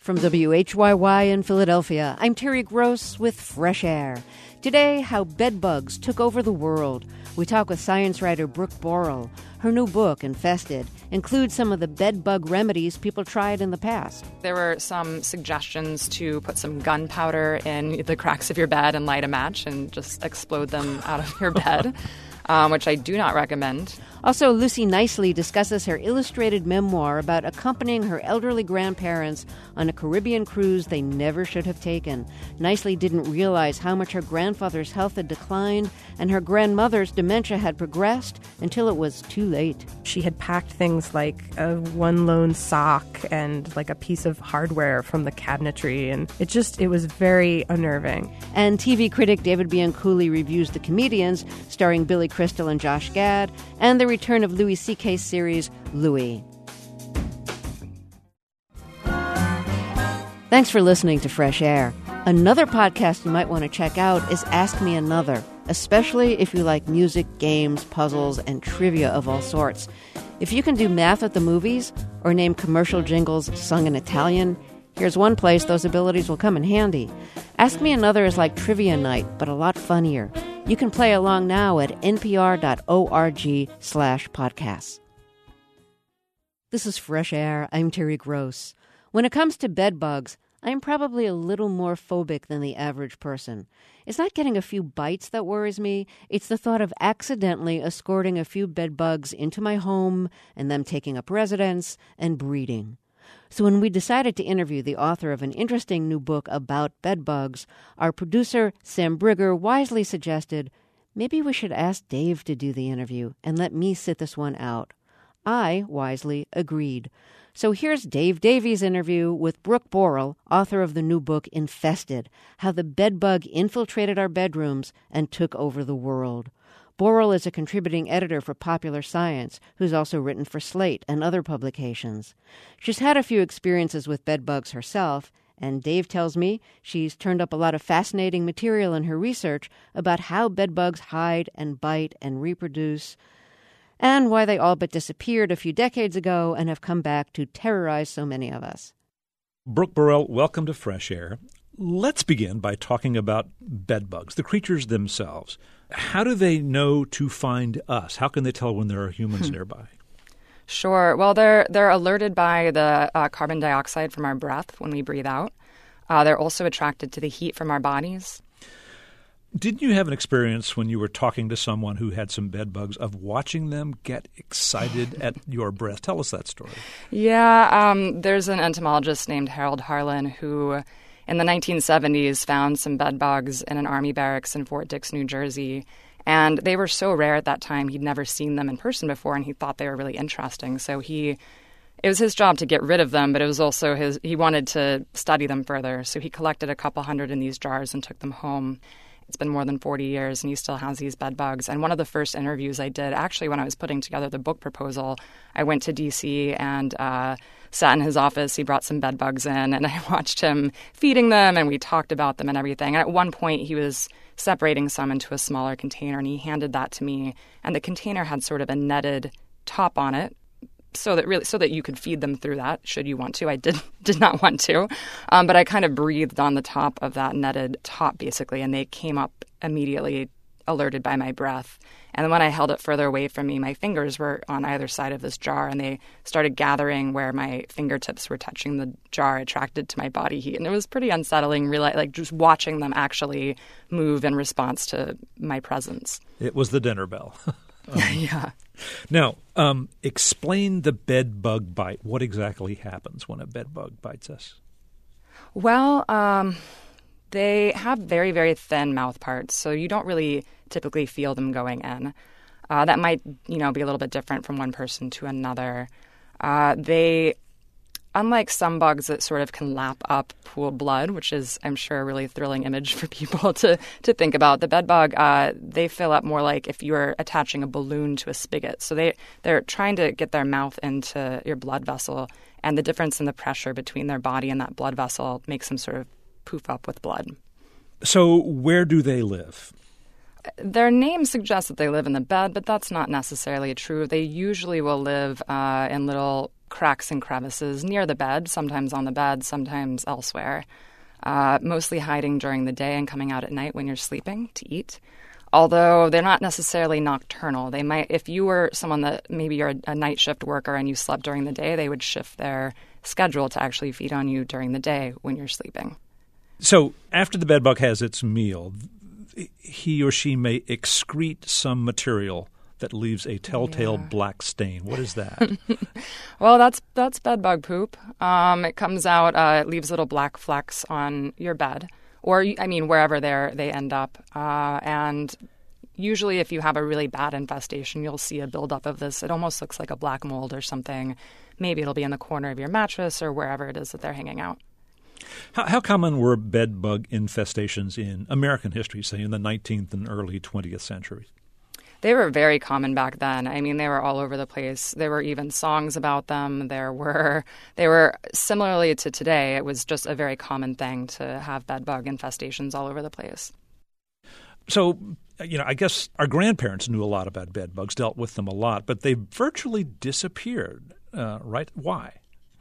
From WHYY in Philadelphia, I'm Terry Gross with Fresh Air. Today, how bedbugs took over the world. We talk with science writer Brooke Borel. Her new book, Infested, includes some of the bedbug remedies people tried in the past. There were some suggestions to put some gunpowder in the cracks of your bed and light a match and just explode them out of your bed, which I do not recommend. Also, Lucy Nicely discusses her illustrated memoir about accompanying her elderly grandparents on a Caribbean cruise they never should have taken. Nicely didn't realize how much her grandfather's health had declined and her grandmother's dementia had progressed until it was too late. She had packed things like one lone sock and like a piece of hardware from the cabinetry, and it was very unnerving. And TV critic David Bianculli reviews The Comedians, starring Billy Crystal and Josh Gad, and the return of Louis C.K.'s series, Louie. Thanks for listening to Fresh Air. Another podcast you might want to check out is Ask Me Another, especially if you like music, games, puzzles, and trivia of all sorts. If you can do math at the movies or name commercial jingles sung in Italian, here's one place those abilities will come in handy. Ask Me Another is like trivia night, but a lot funnier. You can play along now at npr.org/podcasts. This is Fresh Air. I'm Terry Gross. When it comes to bed bugs, I'm probably a little more phobic than the average person. It's not getting a few bites that worries me. It's the thought of accidentally escorting a few bed bugs into my home and them taking up residence and breeding. So when we decided to interview the author of an interesting new book about bedbugs, our producer, Sam Brigger, wisely suggested, maybe we should ask Dave to do the interview and let me sit this one out. I wisely agreed. So here's Dave Davies' interview with Brooke Borel, author of the new book Infested, How the Bedbug Infiltrated Our Bedrooms and Took Over the World. Borel is a contributing editor for Popular Science, who's also written for Slate and other publications. She's had a few experiences with bedbugs herself, and Dave tells me she's turned up a lot of fascinating material in her research about how bedbugs hide and bite and reproduce, and why they all but disappeared a few decades ago and have come back to terrorize so many of us. Brooke Borel, welcome to Fresh Air. Let's begin by talking about bedbugs, the creatures themselves. How do they know to find us? How can they tell when there are humans nearby? Sure. Well, they're alerted by the carbon dioxide from our breath when we breathe out. They're also attracted to the heat from our bodies. Didn't you have an experience when you were talking to someone who had some bedbugs of watching them get excited at your breath? Tell us that story. Yeah. There's an entomologist named Harold Harlan who in the 1970s found some bedbugs in an army barracks in Fort Dix, New Jersey. And they were so rare at that time, he'd never seen them in person before, and he thought they were really interesting. So it was his job to get rid of them, but it was also he wanted to study them further. So he collected a couple hundred in these jars and took them home. It's been more than 40 years, and he still has these bedbugs. And one of the first interviews I did, actually, when I was putting together the book proposal, I went to D.C. and sat in his office. He brought some bedbugs in, and I watched him feeding them, and we talked about them and everything. And at one point, he was separating some into a smaller container, and he handed that to me. And the container had sort of a netted top on it, so that you could feed them through that, should you want to. I did not want to, but I kind of breathed on the top of that netted top, basically, and they came up immediately, alerted by my breath. And then when I held it further away from me, my fingers were on either side of this jar, and they started gathering where my fingertips were touching the jar, attracted to my body heat. And it was pretty unsettling, really, like just watching them actually move in response to my presence. It was the dinner bell. Yeah. Now, explain the bed bug bite. What exactly happens when a bed bug bites us? Well, they have very, very thin mouth parts, so you don't really typically feel them going in. That might, be a little bit different from one person to another. They, unlike some bugs that sort of can lap up pooled blood, which is, I'm sure, a really thrilling image for people to think about, the bed bug, they fill up more like if you were attaching a balloon to a spigot. So they're trying to get their mouth into your blood vessel, and the difference in the pressure between their body and that blood vessel makes them sort of poof up with blood. So where do they live? Their name suggests that they live in the bed, but that's not necessarily true. They usually will live in little cracks and crevices near the bed, sometimes on the bed, sometimes elsewhere, mostly hiding during the day and coming out at night when you're sleeping to eat. Although they're not necessarily nocturnal. They might, if you were someone that maybe you're a night shift worker and you slept during the day, they would shift their schedule to actually feed on you during the day when you're sleeping. So after the bedbug has its meal, he or she may excrete some material that leaves a telltale black stain. What is that? Well, that's bedbug poop. It comes out, it leaves little black flecks on your bed, or wherever they end up. And usually, if you have a really bad infestation, you'll see a buildup of this. It almost looks like a black mold or something. Maybe it'll be in the corner of your mattress or wherever it is that they're hanging out. How common were bed bug infestations in American history, say in the 19th and early 20th centuries? They were very common back then. They were all over the place. There were even songs about them. They were similarly to today. It was just a very common thing to have bed bug infestations all over the place. So, I guess our grandparents knew a lot about bed bugs, dealt with them a lot, but they virtually disappeared, right? Why?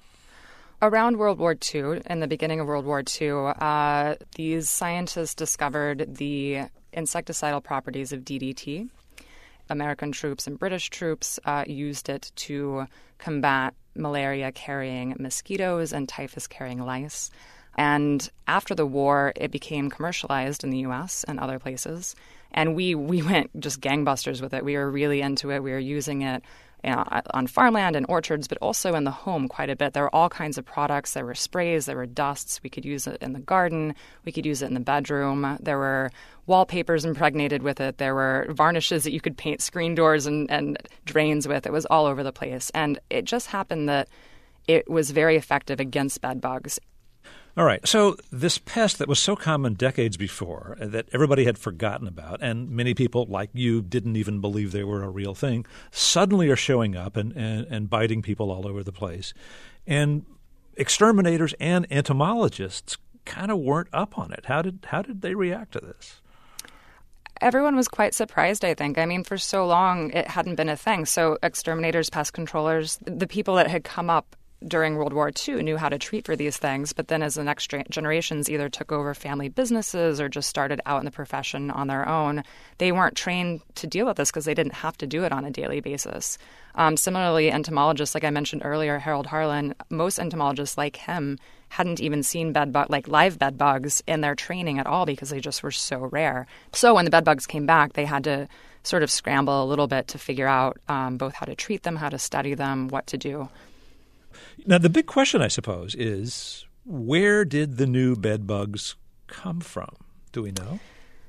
Around World War II, in the beginning of World War II, these scientists discovered the insecticidal properties of DDT. American troops and British troops used it to combat malaria-carrying mosquitoes and typhus-carrying lice. And after the war, it became commercialized in the U.S. and other places. And we went just gangbusters with it. We were really into it. We were using it on farmland and orchards, but also in the home quite a bit. There were all kinds of products. There were sprays. There were dusts. We could use it in the garden. We could use it in the bedroom. There were wallpapers impregnated with it. There were varnishes that you could paint screen doors and drains with. It was all over the place. And it just happened that it was very effective against bed bugs. All right. So this pest that was so common decades before that everybody had forgotten about, and many people like you didn't even believe they were a real thing, suddenly are showing up and biting people all over the place. And exterminators and entomologists kind of weren't up on it. How did they react to this? Everyone was quite surprised, I think. For so long, it hadn't been a thing. So exterminators, pest controllers, the people that had come up during World War II knew how to treat for these things, but then as the next generations either took over family businesses or just started out in the profession on their own, they weren't trained to deal with this because they didn't have to do it on a daily basis. Similarly, entomologists, like I mentioned earlier, Harold Harlan, most entomologists like him hadn't even seen live bed bugs in their training at all because they just were so rare. So when the bed bugs came back, they had to sort of scramble a little bit to figure out both how to treat them, how to study them, what to do. Now, the big question, I suppose, is where did the new bed bugs come from? Do we know?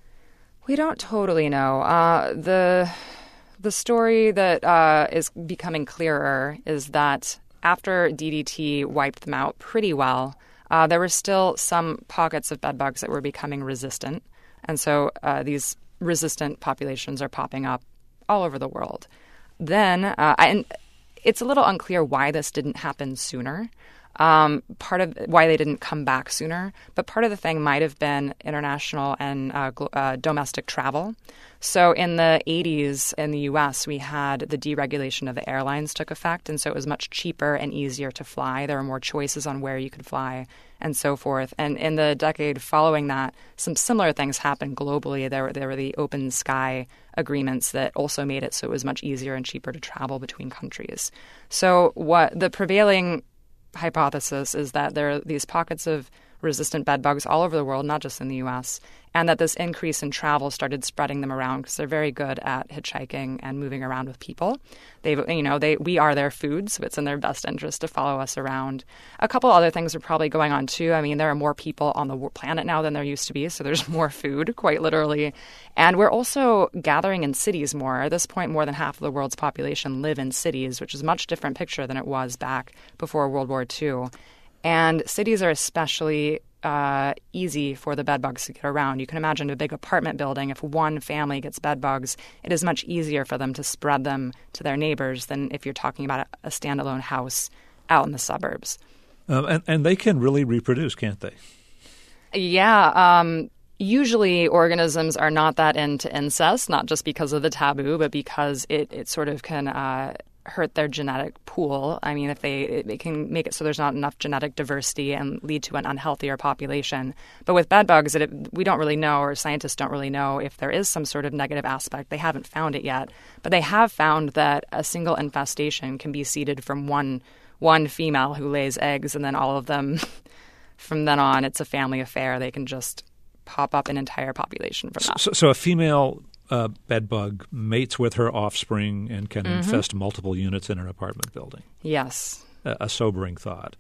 We don't totally know. The story that is becoming clearer is that after DDT wiped them out pretty well, there were still some pockets of bed bugs that were becoming resistant. And so these resistant populations are popping up all over the world. Then, and it's a little unclear why this didn't happen sooner. Part of why they didn't come back sooner, but part of the thing might have been international and domestic travel. So in the 80s in the U.S., we had the deregulation of the airlines took effect, and so it was much cheaper and easier to fly. There were more choices on where you could fly and so forth. And in the decade following that, some similar things happened globally. There were the open sky agreements that also made it so it was much easier and cheaper to travel between countries. So what the prevailing hypothesis is that there are these pockets of resistant bed bugs all over the world, not just in the U.S., and that this increase in travel started spreading them around because they're very good at hitchhiking and moving around with people. We are their food, so it's in their best interest to follow us around. A couple other things are probably going on too. There are more people on the planet now than there used to be, so there's more food, quite literally. And we're also gathering in cities more. At this point, more than half of the world's population live in cities, which is a much different picture than it was back before World War II. And cities are especially easy for the bed bugs to get around. You can imagine a big apartment building. If one family gets bed bugs, it is much easier for them to spread them to their neighbors than if you're talking about a standalone house out in the suburbs. And they can really reproduce, can't they? Yeah. Usually organisms are not that into incest, not just because of the taboo, but because it sort of can hurt their genetic pool. I mean, if it can make it so there's not enough genetic diversity and lead to an unhealthier population. But with bed bugs, we don't really know, or scientists don't really know, if there is some sort of negative aspect. They haven't found it yet. But they have found that a single infestation can be seeded from one female who lays eggs, and then all of them, from then on, it's a family affair. They can just pop up an entire population from that. So a female bed bug mates with her offspring and can infest multiple units in an apartment building. Yes. A sobering thought.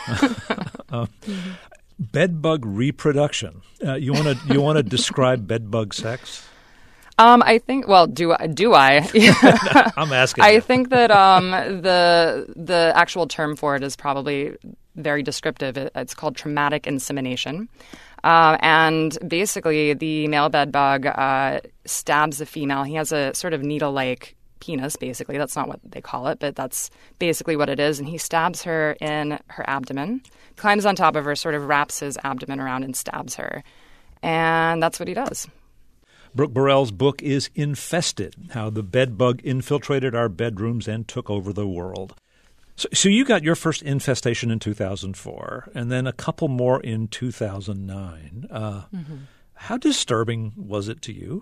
Bed bug reproduction. You want to describe bed bug sex? I think. Well, do I? I'm asking. I think that the actual term for it is probably very descriptive. It's called traumatic insemination. And basically, the male bed bug stabs the female. He has a sort of needle-like penis, basically. That's not what they call it, but that's basically what it is. And he stabs her in her abdomen, climbs on top of her, sort of wraps his abdomen around and stabs her. And that's what he does. Brooke Burrell's book is Infested, How the Bed Bug Infiltrated Our Bedrooms and Took Over the World. So you got your first infestation in 2004, and then a couple more in 2009. How disturbing was it to you?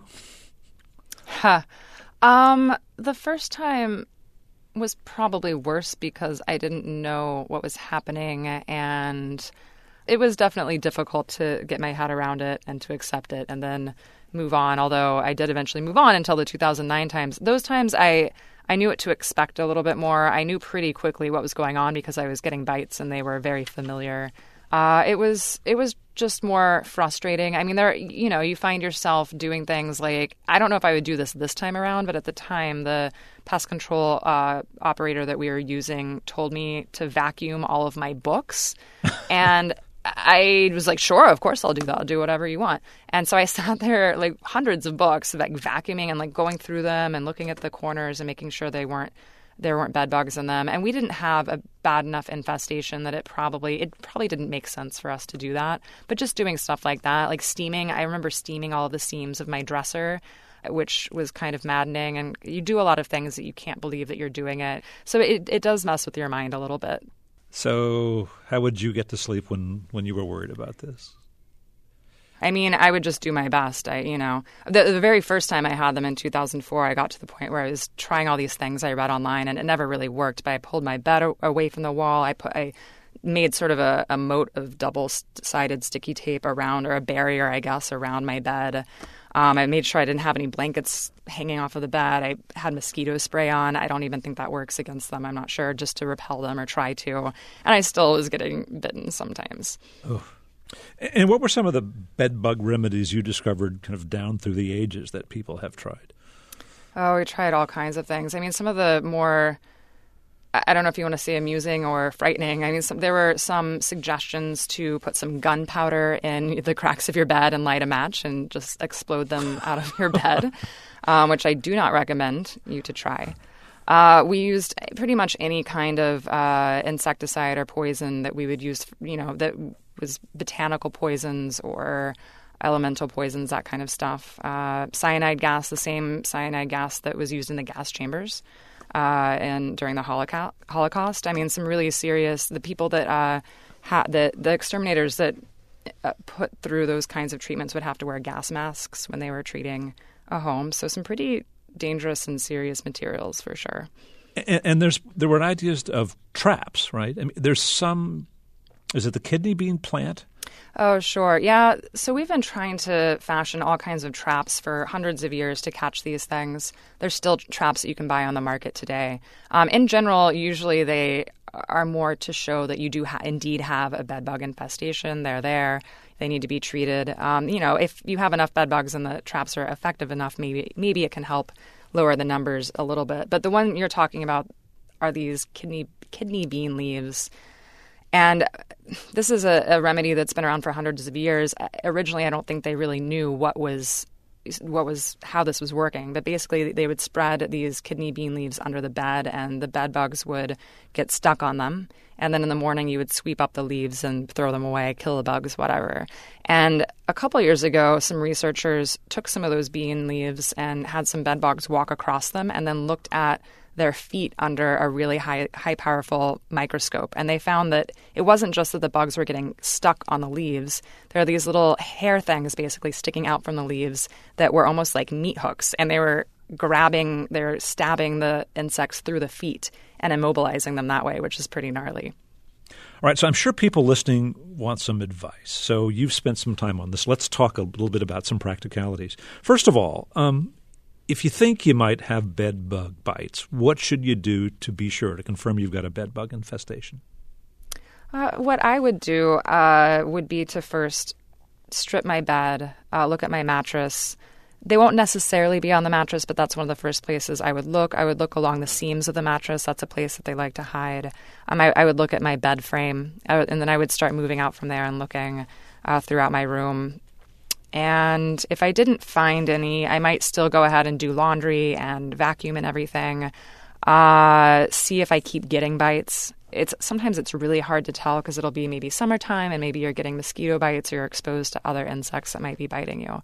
The first time was probably worse because I didn't know what was happening, and it was definitely difficult to get my head around it and to accept it and then move on, although I did eventually move on until the 2009 times. Those times I knew what to expect a little bit more. I knew pretty quickly what was going on because I was getting bites and they were very familiar. It was just more frustrating. I mean, you find yourself doing things like, I don't know if I would do this time around, but at the time, the pest control operator that we were using told me to vacuum all of my books. And I was like, sure, of course I'll do that. I'll do whatever you want. And so I sat there, like hundreds of books, like vacuuming and like going through them and looking at the corners and making sure there weren't bed bugs in them. And we didn't have a bad enough infestation that it probably didn't make sense for us to do that. But just doing stuff like that, like steaming, I remember steaming all of the seams of my dresser, which was kind of maddening. And you do a lot of things that you can't believe that you're doing it. So it does mess with your mind a little bit. So how would you get to sleep when you were worried about this? I mean, I would just do my best. The very first time I had them in 2004, I got to the point where I was trying all these things I read online, and it never really worked. But I pulled my bed away from the wall. I made sort of a moat of double-sided sticky tape around, or a barrier, I guess, around my bed. I made sure I didn't have any blankets hanging off of the bed. I had mosquito spray on. I don't even think that works against them. I'm not sure, just to repel them or try to. And I still was getting bitten sometimes. Oh. And what were some of the bed bug remedies you discovered kind of down through the ages that people have tried? Oh, we tried all kinds of things. I mean, some of the more, I don't know if you want to say amusing or frightening. I mean, there were some suggestions to put some gunpowder in the cracks of your bed and light a match and just explode them out of your bed, which I do not recommend you to try. We used pretty much any kind of insecticide or poison that we would use, that was botanical poisons or elemental poisons, that kind of stuff. Cyanide gas, the same cyanide gas that was used in the gas chambers and during the Holocaust. I mean, some really serious, the people that the exterminators that put through those kinds of treatments would have to wear gas masks when they were treating a home. So some pretty dangerous and serious materials for sure. And there were ideas of traps, right? I mean, there's some. Is it the kidney bean plant? Oh, sure. Yeah. So we've been trying to fashion all kinds of traps for hundreds of years to catch these things. There's still traps that you can buy on the market today. In general, usually they are more to show that you do indeed have a bed bug infestation. They're there. They need to be treated. If you have enough bed bugs and the traps are effective enough, maybe it can help lower the numbers a little bit. But the one you're talking about are these kidney bean leaves. And this is a remedy that's been around for hundreds of years. Originally, I don't think they really knew what was how this was working. But basically, they would spread these kidney bean leaves under the bed, and the bed bugs would get stuck on them. And then in the morning, you would sweep up the leaves and throw them away, kill the bugs, whatever. And a couple years ago, some researchers took some of those bean leaves and had some bed bugs walk across them, and then looked at their feet under a really high powerful microscope. And they found that it wasn't just that the bugs were getting stuck on the leaves. There are these little hair things basically sticking out from the leaves that were almost like meat hooks. And they were stabbing the insects through the feet and immobilizing them that way, which is pretty gnarly. All right, so I'm sure people listening want some advice. So you've spent some time on this. Let's talk a little bit about some practicalities. First of all, if you think you might have bed bug bites, what should you do to be sure to confirm you've got a bed bug infestation? What I would do would be to first strip my bed, look at my mattress. They won't necessarily be on the mattress, but that's one of the first places I would look. I would look along the seams of the mattress. That's a place that they like to hide. I would look at my bed frame, and then I would start moving out from there and looking throughout my room. And if I didn't find any, I might still go ahead and do laundry and vacuum and everything. See if I keep getting bites. Sometimes it's really hard to tell because it'll be maybe summertime and maybe you're getting mosquito bites or you're exposed to other insects that might be biting you.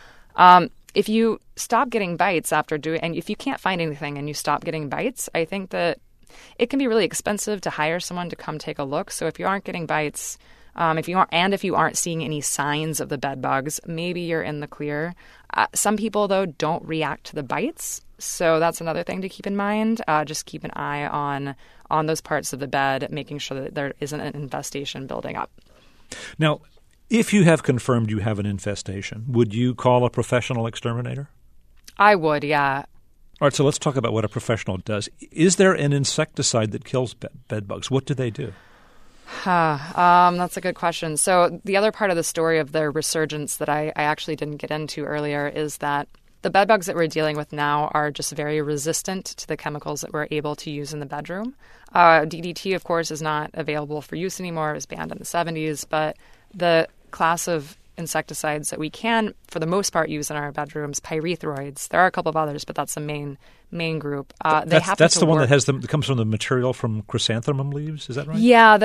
If you stop getting bites and if you can't find anything and you stop getting bites, I think that it can be really expensive to hire someone to come take a look. So if you aren't getting bites, if you aren't seeing any signs of the bed bugs, maybe you're in the clear. Some people, though, don't react to the bites. So that's another thing to keep in mind. Just keep an eye on those parts of the bed, making sure that there isn't an infestation building up. Now, if you have confirmed you have an infestation, would you call a professional exterminator? I would, yeah. All right, so let's talk about what a professional does. Is there an insecticide that kills bed bugs? What do they do? That's a good question. So the other part of the story of their resurgence that I actually didn't get into earlier is that the bed bugs that we're dealing with now are just very resistant to the chemicals that we're able to use in the bedroom. DDT, of course, is not available for use anymore. It was banned in the 70s, but the class of insecticides that we can, for the most part, use in our bedrooms, pyrethroids. There are a couple of others, but that's the main group. That's the one that comes from the material from chrysanthemum leaves. Is that right? Yeah.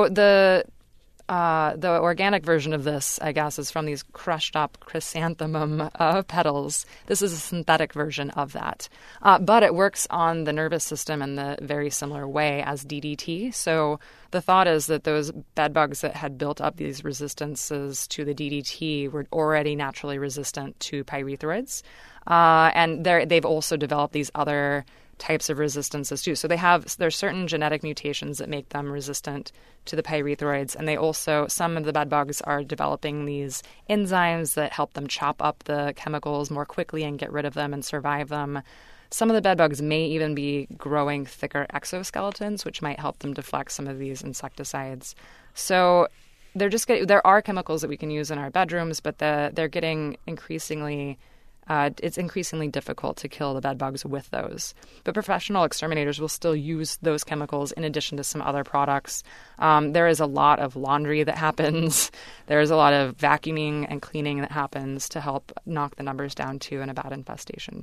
The organic version of this, I guess, is from these crushed up chrysanthemum petals. This is a synthetic version of that. But it works on the nervous system in the very similar way as DDT. So the thought is that those bed bugs that had built up these resistances to the DDT were already naturally resistant to pyrethroids. And they've also developed these other types of resistances too. So there's certain genetic mutations that make them resistant to the pyrethroids, and some of the bed bugs are developing these enzymes that help them chop up the chemicals more quickly and get rid of them and survive them. Some of the bed bugs may even be growing thicker exoskeletons, which might help them deflect some of these insecticides. So there are chemicals that we can use in our bedrooms, but they're getting increasingly it's increasingly difficult to kill the bed bugs with those. But professional exterminators will still use those chemicals in addition to some other products. There is a lot of laundry that happens. There is a lot of vacuuming and cleaning that happens to help knock the numbers down too in a bad infestation.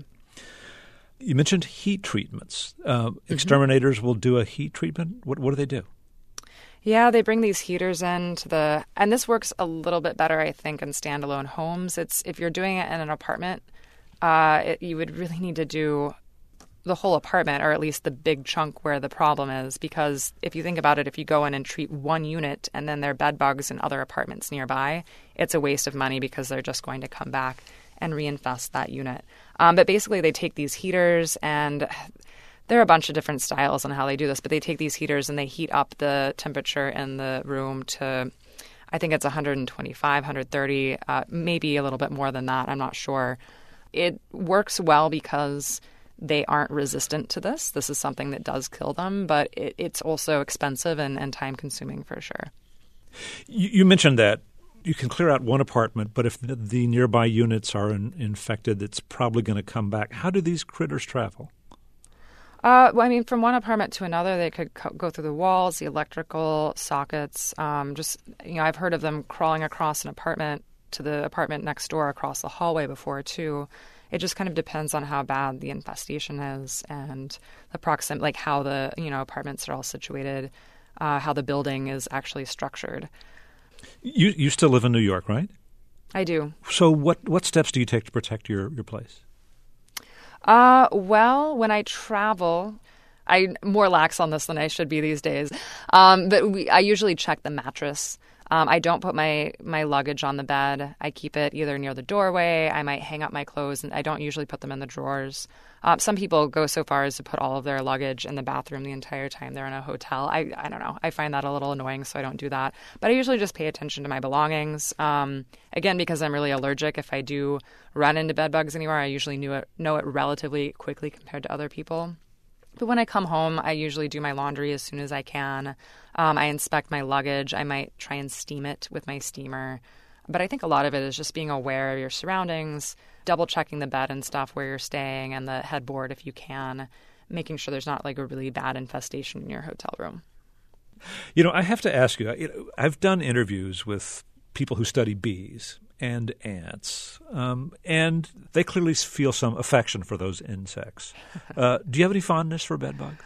You mentioned heat treatments. Exterminators will do a heat treatment. What do they do? Yeah, they bring these heaters in and this works a little bit better, I think, in standalone homes. If you're doing it in an apartment, you would really need to do the whole apartment, or at least the big chunk where the problem is. Because if you think about it, if you go in and treat one unit and then there are bed bugs in other apartments nearby, it's a waste of money because they're just going to come back and reinfest that unit. But basically, they take these heaters, and there are a bunch of different styles on how they do this, but they take these heaters and they heat up the temperature in the room to, I think it's 125, 130, maybe a little bit more than that. I'm not sure. It works well because they aren't resistant to this. This is something that does kill them, but it's also expensive and time-consuming for sure. You mentioned that you can clear out one apartment, but if the nearby units are infected, it's probably going to come back. How do these critters travel? From one apartment to another, they could go through the walls, the electrical sockets. I've heard of them crawling across an apartment to the apartment next door across the hallway before, too. It just kind of depends on how bad the infestation is and the like how the apartments are all situated, how the building is actually structured. You still live in New York, right? I do. So what steps do you take to protect your place? Well, when I travel, I'm more lax on this than I should be these days. But I usually check the mattress. I don't put my luggage on the bed. I keep it either near the doorway. I might hang up my clothes, and I don't usually put them in the drawers. Some people go so far as to put all of their luggage in the bathroom the entire time they're in a hotel. I don't know. I find that a little annoying, so I don't do that. But I usually just pay attention to my belongings. Again, because I'm really allergic, if I do run into bed bugs anywhere, I usually know it relatively quickly compared to other people. But when I come home, I usually do my laundry as soon as I can. I inspect my luggage. I might try and steam it with my steamer. But I think a lot of it is just being aware of your surroundings, double-checking the bed and stuff where you're staying and the headboard if you can, making sure there's not like a really bad infestation in your hotel room. I have to ask you, I've done interviews with people who study bees and ants, and they clearly feel some affection for those insects. Do you have any fondness for bed bugs?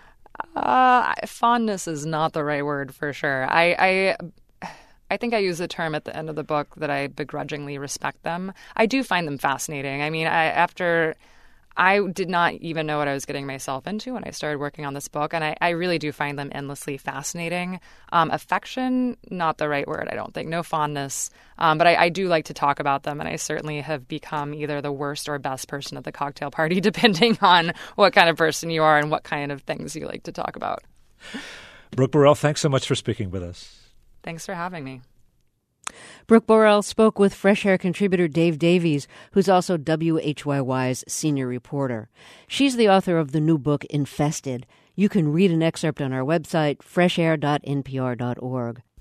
Fondness is not the right word for sure. I think I use the term at the end of the book that I begrudgingly respect them. I do find them fascinating. I mean, I did not even know what I was getting myself into when I started working on this book, and I really do find them endlessly fascinating. Affection, not the right word, I don't think. No fondness. But I do like to talk about them, and I certainly have become either the worst or best person at the cocktail party, depending on what kind of person you are and what kind of things you like to talk about. Brooke Burrell, thanks so much for speaking with us. Thanks for having me. Brooke Burrell spoke with Fresh Air contributor Dave Davies, who's also WHYY's senior reporter. She's the author of the new book, Infested. You can read an excerpt on our website, freshair.npr.org.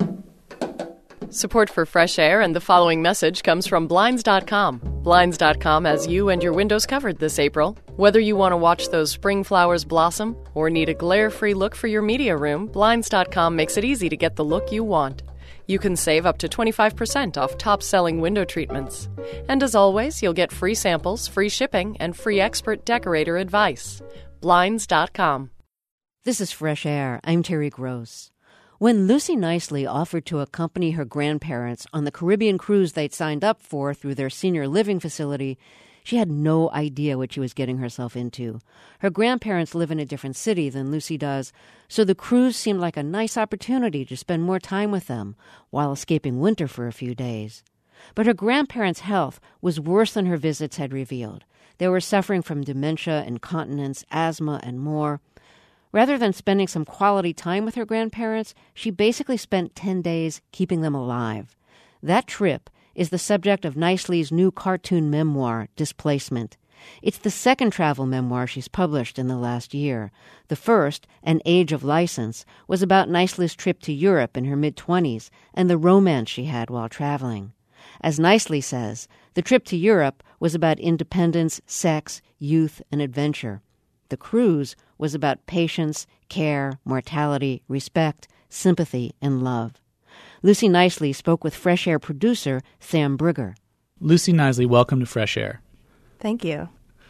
Support for Fresh Air and the following message comes from Blinds.com. Blinds.com has you and your windows covered this April. Whether you want to watch those spring flowers blossom or need a glare-free look for your media room, Blinds.com makes it easy to get the look you want. You can save up to 25% off top-selling window treatments. And as always, you'll get free samples, free shipping, and free expert decorator advice. Blinds.com. This is Fresh Air. I'm Terry Gross. When Lucy Nicely offered to accompany her grandparents on the Caribbean cruise they'd signed up for through their senior living facility, she had no idea what she was getting herself into. Her grandparents live in a different city than Lucy does, so the cruise seemed like a nice opportunity to spend more time with them while escaping winter for a few days. But her grandparents' health was worse than her visits had revealed. They were suffering from dementia, incontinence, asthma, and more. Rather than spending some quality time with her grandparents, she basically spent 10 days keeping them alive. That trip is the subject of Nicely's new cartoon memoir, Displacement. It's the second travel memoir she's published in the last year. The first, An Age of License, was about Nicely's trip to Europe in her mid-20s and the romance she had while traveling. As Nicely says, the trip to Europe was about independence, sex, youth, and adventure. The cruise was about patience, care, mortality, respect, sympathy, and love. Lucy Nicely spoke with Fresh Air producer Sam Brugger. Lucy Nicely, welcome to Fresh Air. Thank you.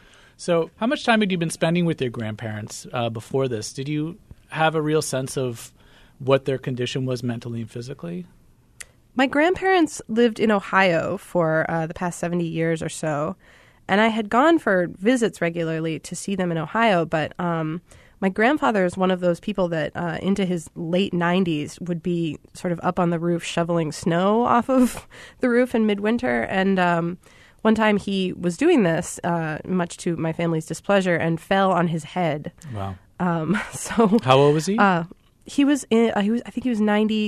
So how much time had you been spending with your grandparents before this? Did you have a real sense of what their condition was mentally and physically? My grandparents lived in Ohio for the past 70 years or so, and I had gone for visits regularly to see them in Ohio, but my grandfather is one of those people that into his late 90s would be sort of up on the roof shoveling snow off of the roof in midwinter. And one time he was doing this, much to my family's displeasure, and fell on his head. Wow. So how old was he? I think he was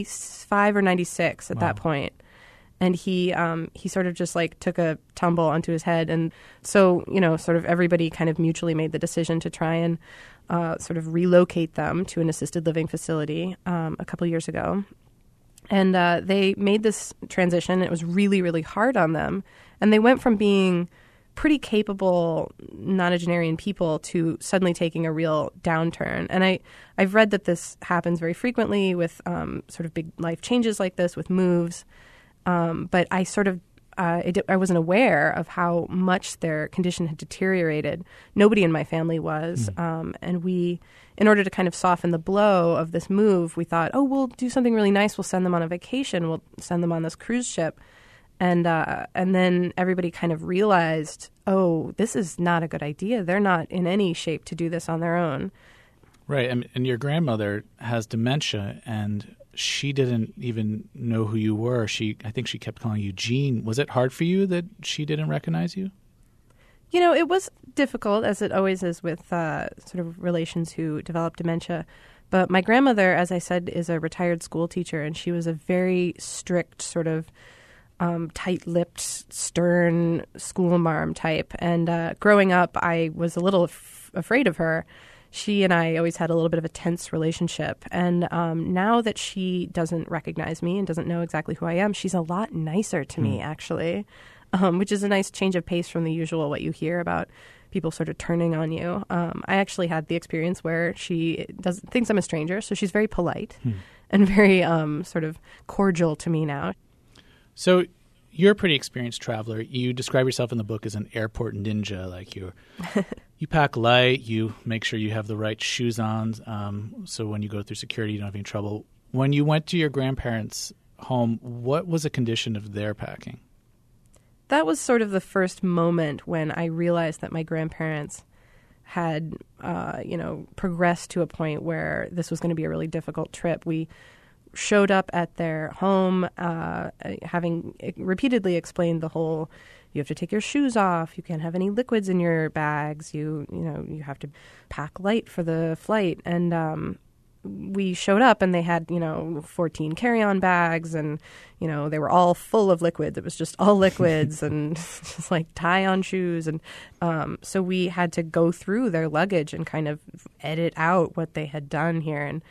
95 or 96 at that point. And he sort of just like took a tumble onto his head. And so, sort of everybody kind of mutually made the decision to try and sort of relocate them to an assisted living facility a couple years ago. And they made this transition. It was really, really hard on them. And they went from being pretty capable nonagenarian people to suddenly taking a real downturn. And I've read that this happens very frequently with sort of big life changes like this, with moves. But I sort of I wasn't aware of how much their condition had deteriorated. Nobody in my family was. And we, in order to kind of soften the blow of this move, we thought, oh, we'll do something really nice. We'll send them on a vacation. We'll send them on this cruise ship. And then everybody kind of realized, oh, this is not a good idea. They're not in any shape to do this on their own. Right. And your grandmother has dementia, and she didn't even know who you were. I think she kept calling you Jean. Was it hard for you that she didn't recognize you? You know, it was difficult, as it always is with sort of relations who develop dementia. But my grandmother, as I said, is a retired school teacher, and she was a very strict sort of tight-lipped, stern school marm type. And growing up, I was a little afraid of her. She and I always had a little bit of a tense relationship. And now that she doesn't recognize me and doesn't know exactly who I am, she's a lot nicer to me, actually, which is a nice change of pace from the usual what you hear about people sort of turning on you. I actually had the experience where she thinks I'm a stranger, so she's very polite and very sort of cordial to me now. So you're a pretty experienced traveler. You describe yourself in the book as an airport ninja. Like you pack light, you make sure you have the right shoes on, so when you go through security, you don't have any trouble. When you went to your grandparents' home, what was the condition of their packing? That was sort of the first moment when I realized that my grandparents had, progressed to a point where this was going to be a really difficult trip. We showed up at their home, having repeatedly explained the whole, you have to take your shoes off, you can't have any liquids in your bags, you have to pack light for the flight. And we showed up and they had, 14 carry-on bags, and, they were all full of liquids. It was just all liquids and just like tie-on shoes. And so we had to go through their luggage and kind of edit out what they had done here. And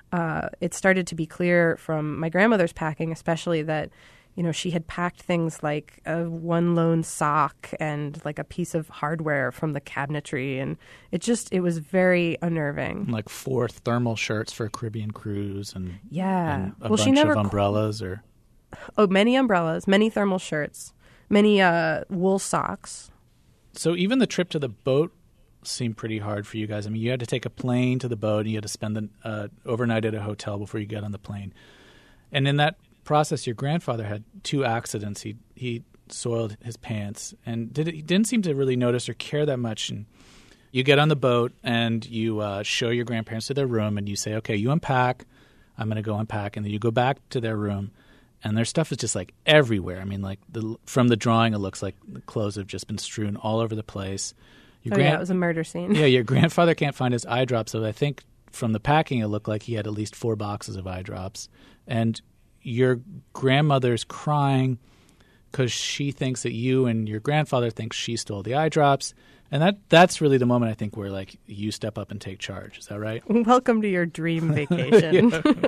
it started to be clear from my grandmother's packing, especially, that, she had packed things like one lone sock and like a piece of hardware from the cabinetry. And it was very unnerving. Like 4 thermal shirts for a Caribbean cruise and, yeah. and a bunch of umbrellas or... Oh, many umbrellas, many thermal shirts, many wool socks. So even the trip to the boat seemed pretty hard for you guys. I mean, you had to take a plane to the boat, and you had to spend overnight at a hotel before you get on the plane. And in that process, your grandfather had 2 accidents. He soiled his pants, and he didn't seem to really notice or care that much. And you get on the boat, and you show your grandparents to their room, and you say, okay, you unpack, I'm going to go unpack. And then you go back to their room, and their stuff is just like everywhere. I mean, like from the drawing, it looks like the clothes have just been strewn all over the place. Yeah, it was a murder scene. Yeah, your grandfather can't find his eye drops, so I think from the packing it looked like he had at least 4 boxes of eye drops. And your grandmother's crying because she thinks that you and your grandfather think she stole the eye drops. And that's really the moment, I think, where like you step up and take charge. Is that right? Welcome to your dream vacation.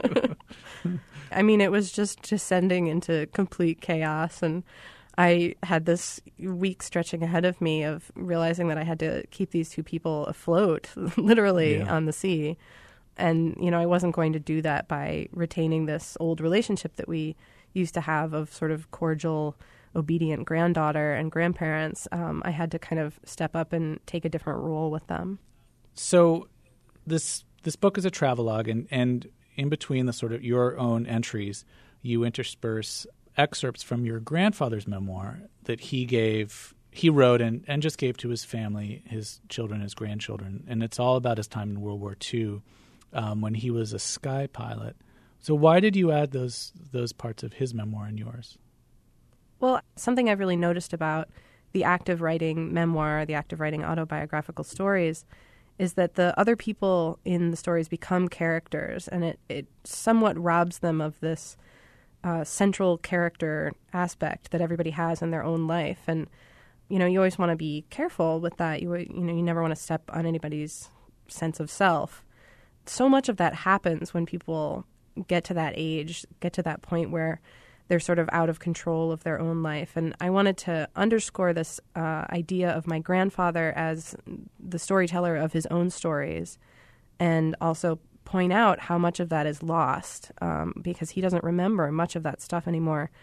I mean, it was just descending into complete chaos, and I had this week stretching ahead of me of realizing that I had to keep these 2 people afloat, literally on the sea. And, I wasn't going to do that by retaining this old relationship that we used to have of sort of cordial, obedient granddaughter and grandparents. I had to kind of step up and take a different role with them. So this book is a travelogue, and in between the sort of your own entries, you intersperse excerpts from your grandfather's memoir that he wrote and just gave to his family, his children, his grandchildren. And it's all about his time in World War II when he was a sky pilot. So why did you add those parts of his memoir in yours? Well, something I've really noticed about the act of writing memoir, the act of writing autobiographical stories, is that the other people in the stories become characters, and it somewhat robs them of this central character aspect that everybody has in their own life. And, you always want to be careful with that. You never want to step on anybody's sense of self. So much of that happens when people get to that age, get to that point where they're sort of out of control of their own life. And I wanted to underscore this idea of my grandfather as the storyteller of his own stories, and also point out how much of that is lost because he doesn't remember much of that stuff anymore.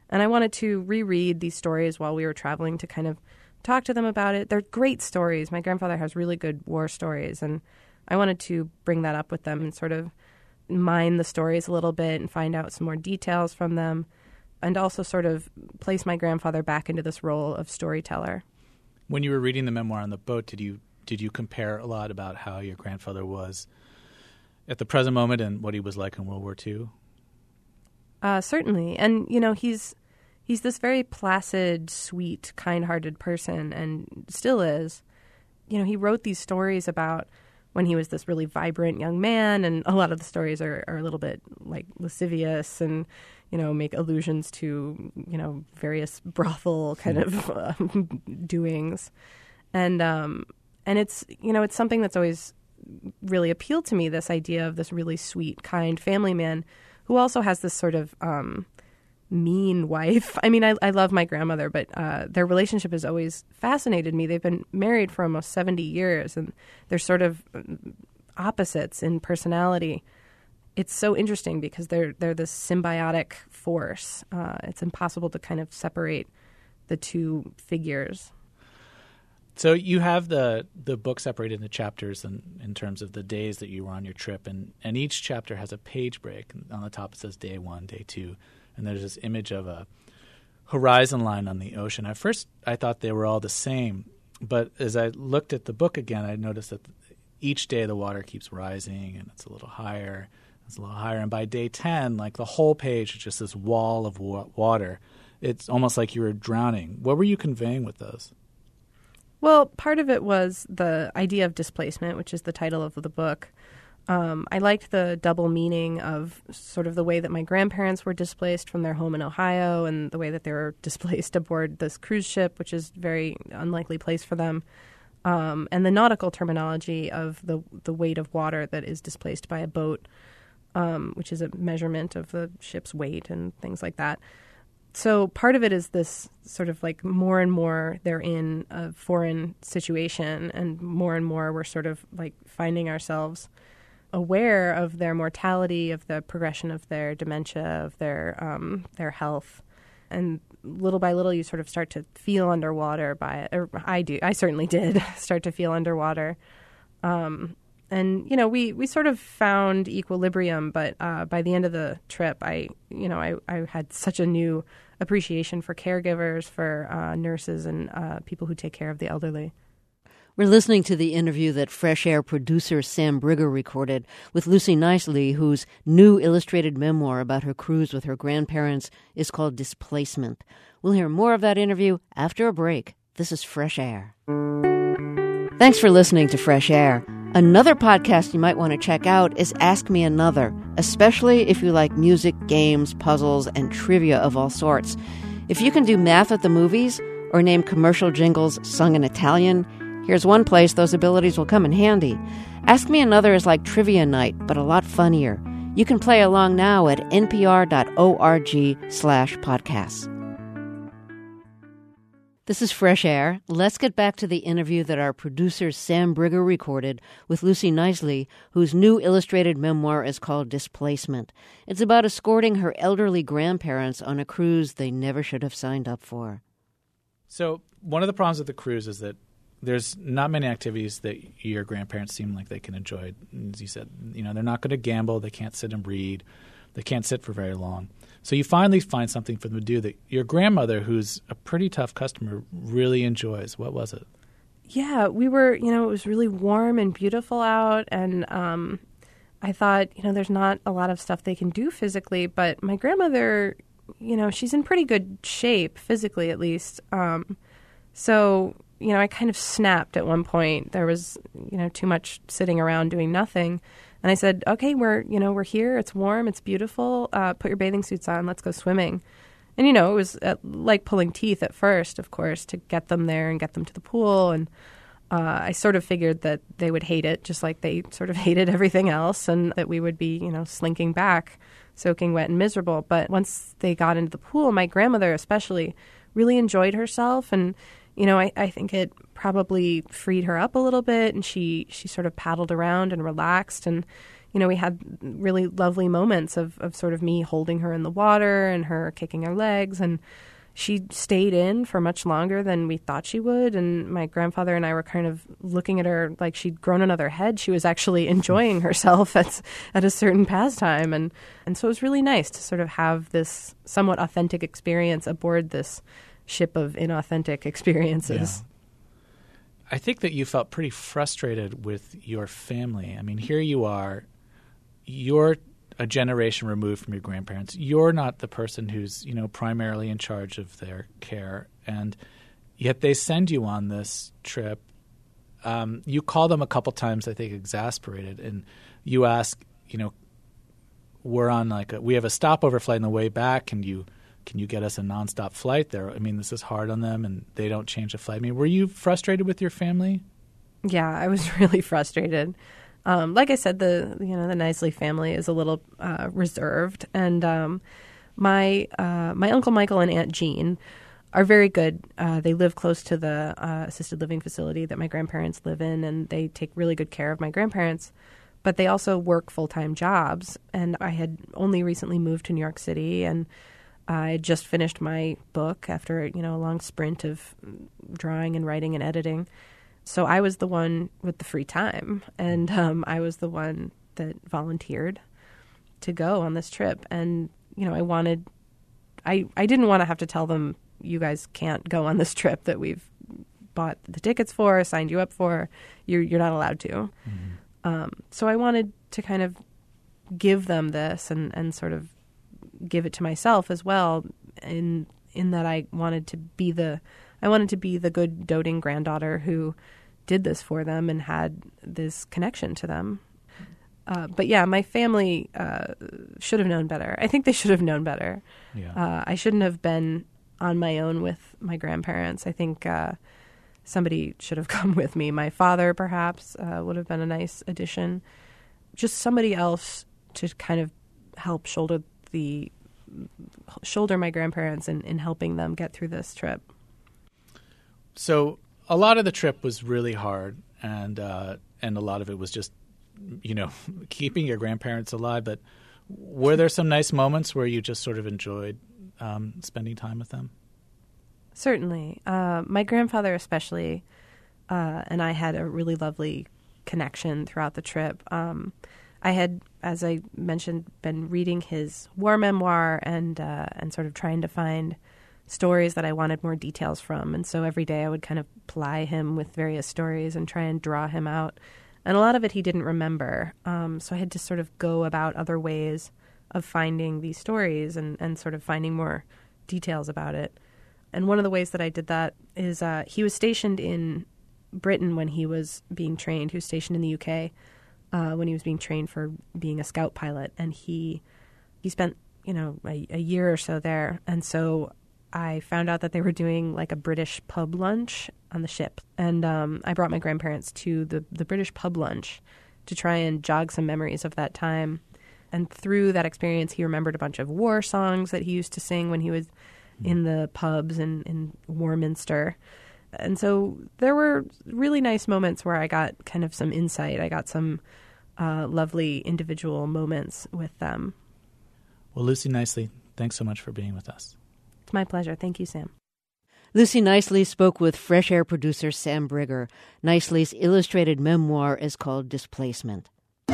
And I wanted to reread these stories while we were traveling to kind of talk to them about it. They're great stories. My grandfather has really good war stories, and I wanted to bring that up with them and sort of mine the stories a little bit and find out some more details from them, and also sort of place my grandfather back into this role of storyteller. When you were reading the memoir on the boat, did you compare a lot about how your grandfather was at the present moment and what he was like in World War II? Certainly. And, he's this very placid, sweet, kind-hearted person, and still is. He wrote these stories about when he was this really vibrant young man, and a lot of the stories are a little bit like lascivious and, make allusions to, various brothel kind of doings. And it's, it's something that's always really appealed to me, this idea of this really sweet, kind family man who also has this sort of mean wife. I mean, I love my grandmother, but their relationship has always fascinated me. They've been married for almost 70 years, and they're sort of opposites in personality. It's so interesting because they're this symbiotic force. It's impossible to kind of separate the two figures. So you have the book separated into chapters in terms of the days that you were on your trip, and each chapter has a page break. On the top it says day 1, day 2, and there's this image of a horizon line on the ocean. At first I thought they were all the same, but as I looked at the book again, I noticed that each day the water keeps rising, and it's a little higher, and by day 10, like the whole page is just this wall of water. It's almost like you were drowning. What were you conveying with those? Well, part of it was the idea of displacement, which is the title of the book. I liked the double meaning of sort of the way that my grandparents were displaced from their home in Ohio and the way that they were displaced aboard this cruise ship, which is a very unlikely place for them, and the nautical terminology of the weight of water that is displaced by a boat, which is a measurement of the ship's weight and things like that. So part of it is this sort of like more and more they're in a foreign situation, and more we're sort of like finding ourselves aware of their mortality, of the progression of their dementia, of their health. And little by little you sort of start to feel underwater by it. Or I certainly did start to feel underwater. And, we sort of found equilibrium, but by the end of the trip, I had such a new appreciation for caregivers, for nurses, and people who take care of the elderly. We're listening to the interview that Fresh Air producer Sam Brigger recorded with Lucy Nicely, whose new illustrated memoir about her cruise with her grandparents is called Displacement. We'll hear more of that interview after a break. This is Fresh Air. Thanks for listening to Fresh Air. Another podcast you might want to check out is Ask Me Another, especially if you like music, games, puzzles, and trivia of all sorts. If you can do math at the movies or name commercial jingles sung in Italian, here's one place those abilities will come in handy. Ask Me Another is like trivia night, but a lot funnier. You can play along now at npr.org/podcasts. This is Fresh Air. Let's get back to the interview that our producer Sam Brigger recorded with Lucy Nicely, whose new illustrated memoir is called Displacement. It's about escorting her elderly grandparents on a cruise they never should have signed up for. So one of the problems with the cruise is that there's not many activities that your grandparents seem like they can enjoy. As you said, they're not going to gamble. They can't sit and read. They can't sit for very long. So you finally find something for them to do that your grandmother, who's a pretty tough customer, really enjoys. What was it? Yeah, we were, it was really warm and beautiful out. And I thought, there's not a lot of stuff they can do physically. But my grandmother, she's in pretty good shape, physically at least. So, I kind of snapped at one point. There was, too much sitting around doing nothing. And I said, okay, we're here. It's warm. It's beautiful. Put your bathing suits on. Let's go swimming. And, it was like pulling teeth at first, of course, to get them there and get them to the pool. And I sort of figured that they would hate it, just like they sort of hated everything else, and that we would be, slinking back, soaking wet and miserable. But once they got into the pool, my grandmother especially really enjoyed herself. And, I think it probably freed her up a little bit, and she sort of paddled around and relaxed. And, we had really lovely moments of sort of me holding her in the water and her kicking her legs. And she stayed in for much longer than we thought she would. And my grandfather and I were kind of looking at her like she'd grown another head. She was actually enjoying herself at a certain pastime. And so it was really nice to sort of have this somewhat authentic experience aboard this ship of inauthentic experiences. Yeah. I think that you felt pretty frustrated with your family. I mean, here you are. You're a generation removed from your grandparents. You're not the person who's, primarily in charge of their care. And yet they send you on this trip. You call them a couple times, I think, exasperated. And you ask, we're on we have a stopover flight on the way back. Can you get us a nonstop flight there? I mean, this is hard on them and they don't change the flight. I mean, were you frustrated with your family? Yeah, I was really frustrated. Like I said, the Knisely family is a little reserved, and my Uncle Michael and Aunt Jean are very good. They live close to the assisted living facility that my grandparents live in, and they take really good care of my grandparents. But they also work full-time jobs, and I had only recently moved to New York City, and I had just finished my book after a long sprint of drawing and writing and editing. So I was the one with the free time, and I was the one that volunteered to go on this trip. And, I didn't want to have to tell them, you guys can't go on this trip that we've bought the tickets for, signed you up for. You're not allowed to. Mm-hmm. So I wanted to kind of give them this and sort of give it to myself as well, in that I wanted to be the good doting granddaughter who did this for them and had this connection to them. But yeah, my family should have known better. I think they should have known better. Yeah. I shouldn't have been on my own with my grandparents. I think somebody should have come with me. My father, perhaps, would have been a nice addition. Just somebody else to kind of help shoulder my grandparents in helping them get through this trip. So a lot of the trip was really hard, and a lot of it was just, keeping your grandparents alive. But were there some nice moments where you just sort of enjoyed spending time with them? Certainly. My grandfather especially, and I had a really lovely connection throughout the trip. I had, as I mentioned, been reading his war memoir and sort of trying to find stories that I wanted more details from. And so every day I would kind of ply him with various stories and try and draw him out. And a lot of it he didn't remember. So I had to sort of go about other ways of finding these stories and sort of finding more details about it. And one of the ways that I did that is he was stationed in Britain when he was being trained. He was stationed in the UK when he was being trained for being a scout pilot. And he spent, a year or so there. And so I found out that they were doing like a British pub lunch on the ship. And I brought my grandparents to the British pub lunch to try and jog some memories of that time. And through that experience, he remembered a bunch of war songs that he used to sing when he was in the pubs in Warminster. And so there were really nice moments where I got kind of some insight. I got some lovely individual moments with them. Well, Lucy Knisely, thanks so much for being with us. It's my pleasure. Thank you, Sam. Lucy Knisely spoke with Fresh Air producer Sam Brigger. Knisely's illustrated memoir is called Displacement.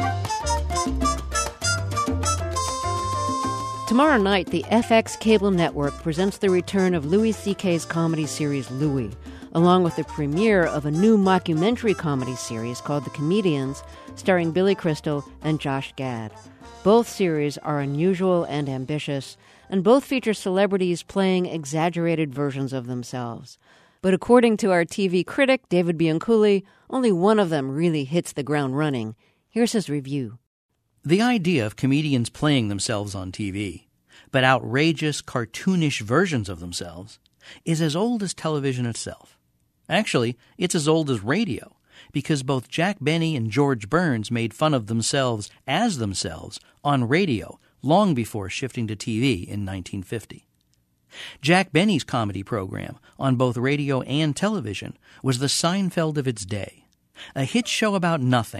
Tomorrow night, the FX cable network presents the return of Louis C.K.'s comedy series Louie, along with the premiere of a new mockumentary comedy series called The Comedians, starring Billy Crystal and Josh Gad. Both series are unusual and ambitious, and both feature celebrities playing exaggerated versions of themselves. But according to our TV critic, David Bianculli, only one of them really hits the ground running. Here's his review. The idea of comedians playing themselves on TV, but outrageous, cartoonish versions of themselves, is as old as television itself. Actually, it's as old as radio, because both Jack Benny and George Burns made fun of themselves as themselves on radio long before shifting to TV in 1950. Jack Benny's comedy program on both radio and television was the Seinfeld of its day, a hit show about nothing,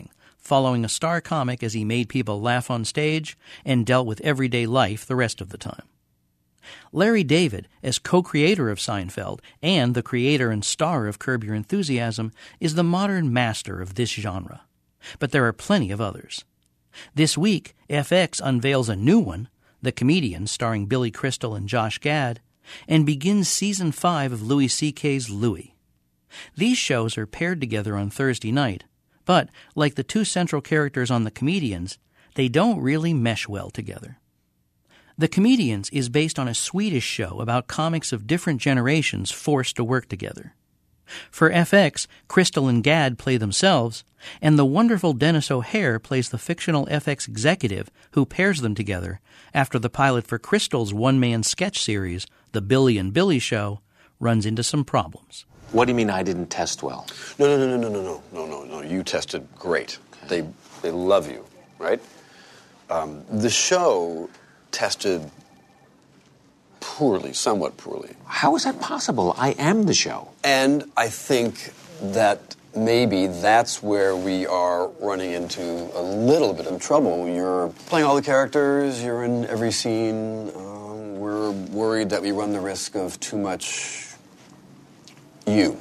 following a star comic as he made people laugh on stage and dealt with everyday life the rest of the time. Larry David, as co-creator of Seinfeld and the creator and star of Curb Your Enthusiasm, is the modern master of this genre. But there are plenty of others. This week, FX unveils a new one, The Comedians, starring Billy Crystal and Josh Gad, and begins Season 5 of Louis C.K.'s Louie. These shows are paired together on Thursday night, but, like the two central characters on The Comedians, they don't really mesh well together. The Comedians is based on a Swedish show about comics of different generations forced to work together. For FX, Crystal and Gad play themselves, and the wonderful Dennis O'Hare plays the fictional FX executive who pairs them together after the pilot for Crystal's one-man sketch series, The Billy and Billy Show, runs into some problems. What do you mean I didn't test well? No. You tested great. They love you, right? The show tested poorly, somewhat poorly. How is that possible? I am the show. And I think that maybe that's where we are running into a little bit of trouble. You're playing all the characters, you're in every scene. We're worried that we run the risk of too much you.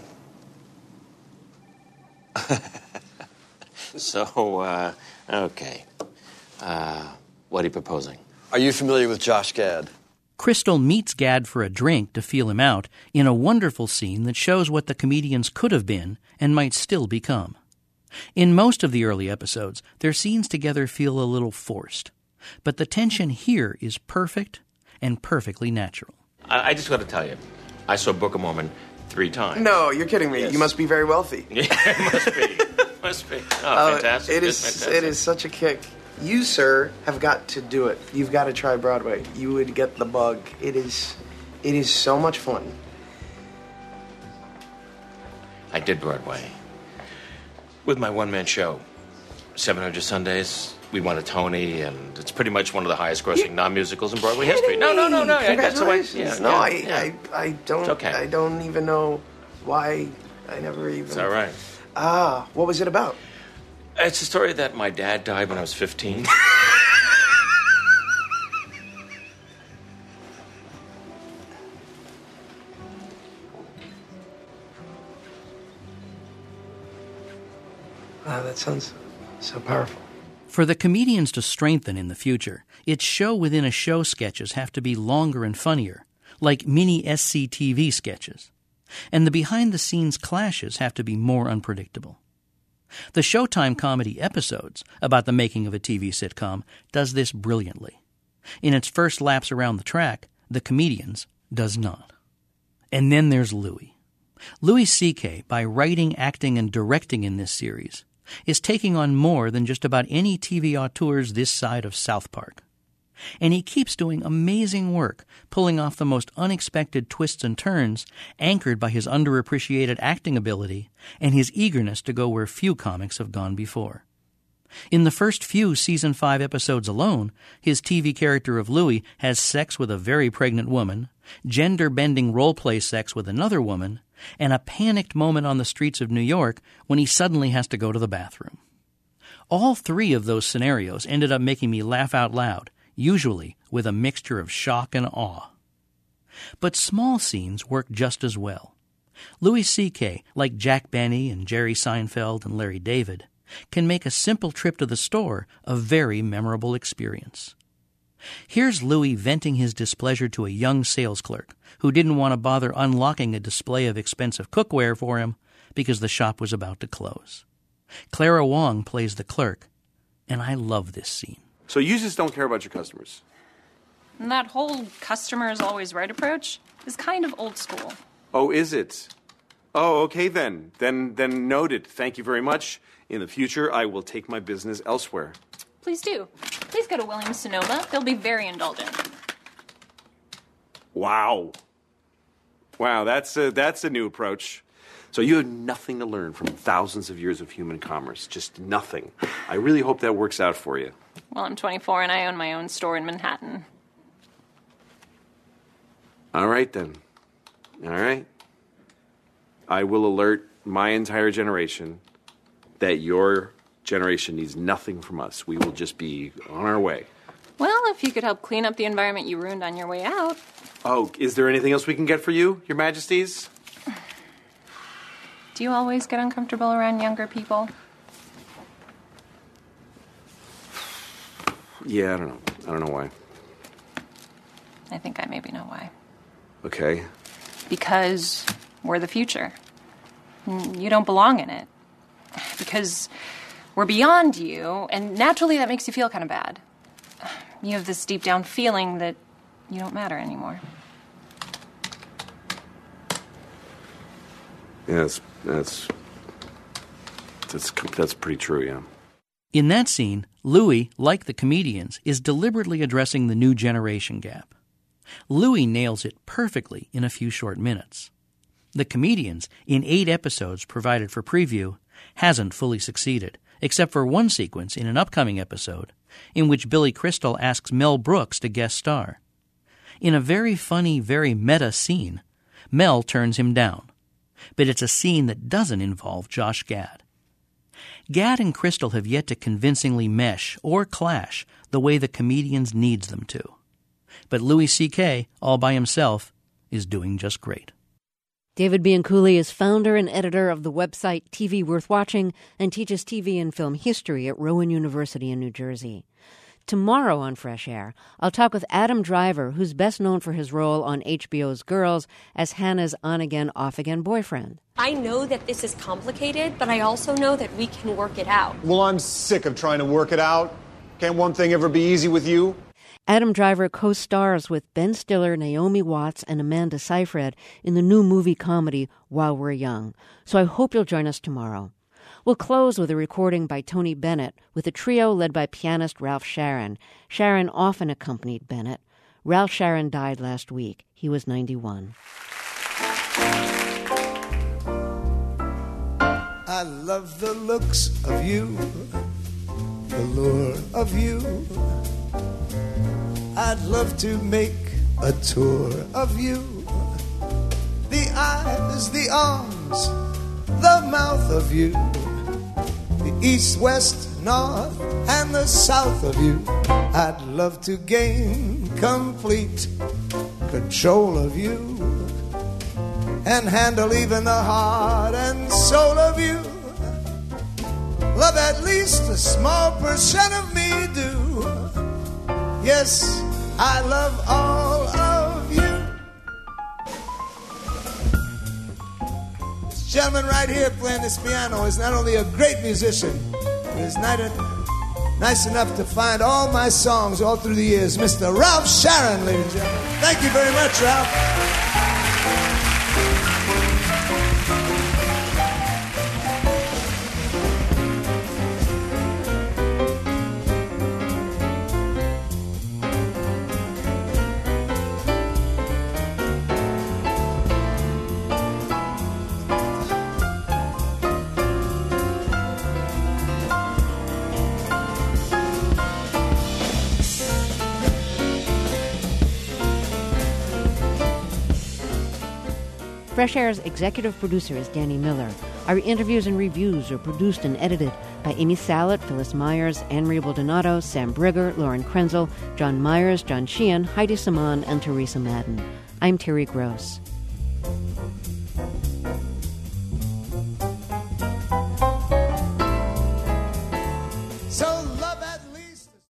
So, okay. What are you proposing? Are you familiar with Josh Gad? Crystal meets Gad for a drink to feel him out in a wonderful scene that shows what the Comedians could have been and might still become. In most of the early episodes, their scenes together feel a little forced, but the tension here is perfect and perfectly natural. I just got to tell you, I saw Book of Mormon 3 times. No, you're kidding me. Yes. You must be very wealthy. Yeah, must be. Oh, fantastic. It is such a kick. You, sir, have got to do it. You've got to try Broadway. You would get the bug. It is so much fun. I did Broadway with my one-man show, 700 Sundays. We won a Tony, and it's pretty much one of the highest-grossing non-musicals in Broadway history. No. Congratulations. I don't. It's okay. I don't even know why. I never even. It's all right. What was it about? It's a story that my dad died when I was 15. That sounds so powerful. For the Comedians to strengthen in the future, its show-within-a-show sketches have to be longer and funnier, like mini SCTV sketches. And the behind-the-scenes clashes have to be more unpredictable. The Showtime comedy Episodes, about the making of a TV sitcom, does this brilliantly. In its first laps around the track, The Comedians does not. And then there's Louis. Louis C.K., by writing, acting, and directing in this series, is taking on more than just about any TV auteurs this side of South Park. And he keeps doing amazing work, pulling off the most unexpected twists and turns, anchored by his underappreciated acting ability and his eagerness to go where few comics have gone before. In the first few Season 5 episodes alone, his TV character of Louis has sex with a very pregnant woman, gender-bending role-play sex with another woman, and a panicked moment on the streets of New York when he suddenly has to go to the bathroom. All 3 of those scenarios ended up making me laugh out loud, usually with a mixture of shock and awe. But small scenes work just as well. Louis C.K., like Jack Benny and Jerry Seinfeld and Larry David, can make a simple trip to the store a very memorable experience. Here's Louis venting his displeasure to a young sales clerk who didn't want to bother unlocking a display of expensive cookware for him because the shop was about to close. Clara Wong plays the clerk, and I love this scene. So you just don't care about your customers? And that whole customer is always right approach is kind of old school. Oh, is it? Oh, okay then. Then noted. Thank you very much. In the future, I will take my business elsewhere. Please do. Please go to Williams-Sonoma. They'll be very indulgent. Wow, that's a new approach. So you have nothing to learn from thousands of years of human commerce. Just nothing. I really hope that works out for you. Well, I'm 24 and I own my own store in Manhattan. All right, then. All right. I will alert my entire generation that your generation needs nothing from us. We will just be on our way. Well, if you could help clean up the environment you ruined on your way out. Oh, is there anything else we can get for you, Your Majesties? Do you always get uncomfortable around younger people? Yeah, I don't know. I don't know why. I think I maybe know why. Okay. Because we're the future. You don't belong in it. Because we're beyond you, and naturally that makes you feel kind of bad. You have this deep down feeling that you don't matter anymore. Yeah, that's pretty true, yeah. In that scene, Louis, like the comedians, is deliberately addressing the new generation gap. Louis nails it perfectly in a few short minutes. The comedians, in 8 episodes provided for preview, hasn't fully succeeded, except for one sequence in an upcoming episode in which Billy Crystal asks Mel Brooks to guest star. In a very funny, very meta scene, Mel turns him down. But it's a scene that doesn't involve Josh Gad. Gad and Crystal have yet to convincingly mesh or clash the way the comedians needs them to. But Louis C.K., all by himself, is doing just great. David Bianculli is founder and editor of the website TV Worth Watching and teaches TV and film history at Rowan University in New Jersey. Tomorrow on Fresh Air, I'll talk with Adam Driver, who's best known for his role on HBO's Girls as Hannah's on-again, off-again boyfriend. I know that this is complicated, but I also know that we can work it out. Well, I'm sick of trying to work it out. Can't one thing ever be easy with you? Adam Driver co-stars with Ben Stiller, Naomi Watts, and Amanda Seyfried in the new movie comedy While We're Young. So I hope you'll join us tomorrow. We'll close with a recording by Tony Bennett with a trio led by pianist Ralph Sharon. Sharon often accompanied Bennett. Ralph Sharon died last week. He was 91. I love the looks of you, the lure of you. I'd love to make a tour of you. The eyes, the arms, the mouth of you. The east, west, north, and the south of you. I'd love to gain complete control of you and handle even the heart and soul of you. Love at least a small percent of me do. Yes, I love all of you. This gentleman right here playing this piano is not only a great musician, but is nice enough to find all my songs all through the years. Mr. Ralph Sharon, ladies and gentlemen. Thank you very much, Ralph. Fresh Air's executive producer is Danny Miller. Our interviews and reviews are produced and edited by Amy Salet, Phyllis Myers, Anne-Marie Baldonado, Sam Brigger, Lauren Krenzel, John Myers, John Sheehan, Heidi Saman, and Teresa Madden. I'm Terry Gross.